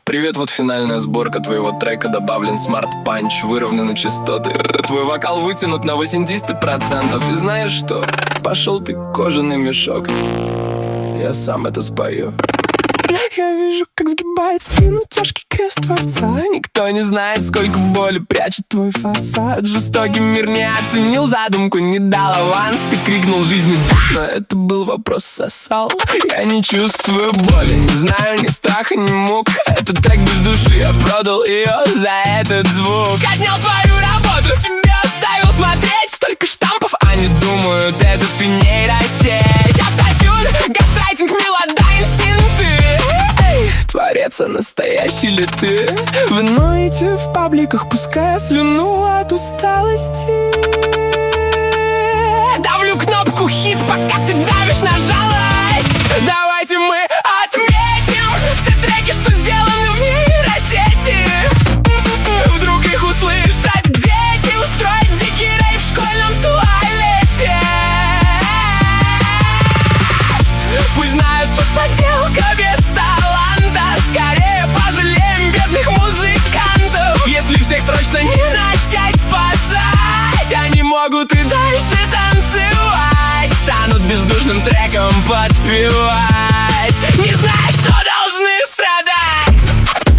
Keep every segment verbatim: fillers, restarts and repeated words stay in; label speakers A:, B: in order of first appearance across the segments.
A: Привет, вот финальная сборка твоего трека. Добавлен смарт-панч, выровнены частоты. Твой вокал вытянут на восемьдесят процентов. И знаешь что? Пошел ты, кожаный мешок. Я сам это спою.
B: Я вижу, как сгибает спину тяжкий крест Творца.
A: Никто не знает, сколько боли прячет твой фасад. Жестокий мир не оценил задумку, не дал аванс. Ты крикнул жизни да, но это был вопрос сосал. Я не чувствую боли, не знаю ни страха, ни мук. Этот трек без души, я продал ее за этот звук. Отнял твою работу, тебе оставил смотреть. Столько штампов, они думают, это ты нейросеть. Автотюн, гастрайтинг, мелода, инстинкты. Творец, а настоящий ли ты?
B: Вы ноете в пабликах, пуская слюну от усталости.
A: Давлю кнопку хит, пока ты давишь на жалость. Давайте мы отметим все треки, что сделаны в нейросети. Вдруг их услышат дети, устроить дикий рейв в школьном туалете. Пусть знают, под подделка без таланта. Скорее пожалеем бедных музыкантов. Если всех срочно не начать спасать, они могут и дальше танцевать, станут бездушным треком подпевать. Не знаю, что должны страдать.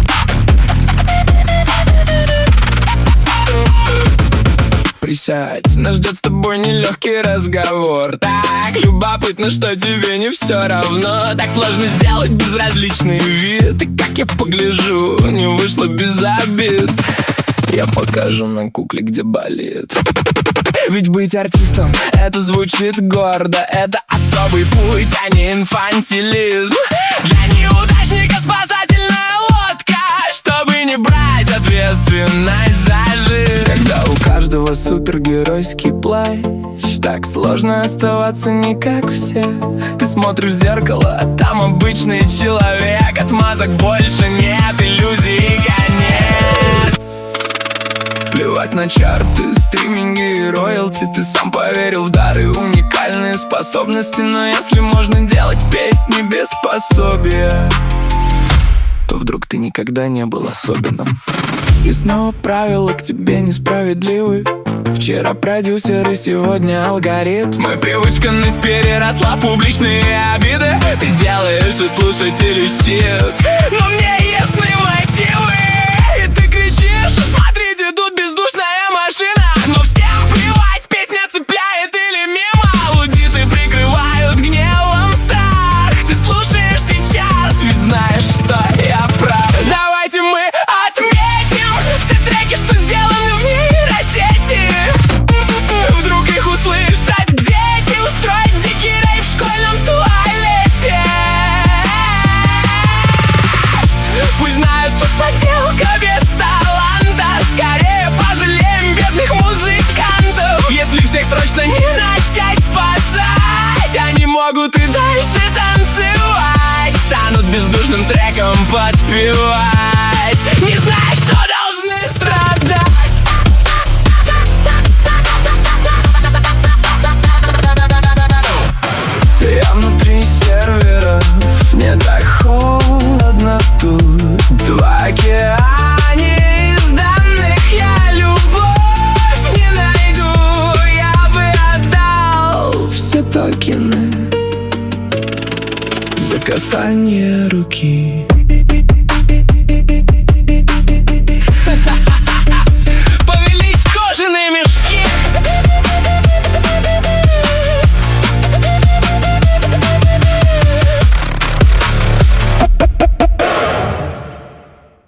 A: Присядь, нас ждет с тобой нелегкий разговор. Так любопытно, что тебе не все равно. Так сложно сделать безразличный вид. И как я погляжу, не вышло без обид. Я покажу на кукле, где болит. Ведь быть артистом, это звучит гордо. Это особый путь, а не инфантилизм. Для неудачника спасательная лодка, чтобы не брать ответственность за жизнь. Когда у каждого супергеройский плащ, так сложно оставаться не как все. Ты смотришь в зеркало, а там обычный человек. Отмазок больше нет, иллюзий конец. Плевать на чарты, стриминги и роялти. Ты сам поверил в дары, уникальные способности. Но если можно делать песни без пособия, то вдруг ты никогда не был особенным. И снова правила к тебе несправедливы. Вчера продюсеры, сегодня алгоритмы. Привычка ныть переросла в публичные обиды. Ты делаешь и слушатели щит, но мне ясны мотивы. И ты кричишь: смотрите, тут бездушная машина. Но всем плевать, песня цепляет или мимо. Аудиты прикрывают гневом страх. Ты слушаешь сейчас, ведь знаешь, что я прав. Давайте мы отметим все треки, что сделаны в нейросети. Вдруг их услышат дети, устроить дикий рейв в школьном туалете. Пусть знают, тут подделка без таланта. Скорее пожалеем бедных музыкантов. Если всех срочно не начать спасать, они могут и дальше танцевать, станут бездушным треком подпевать.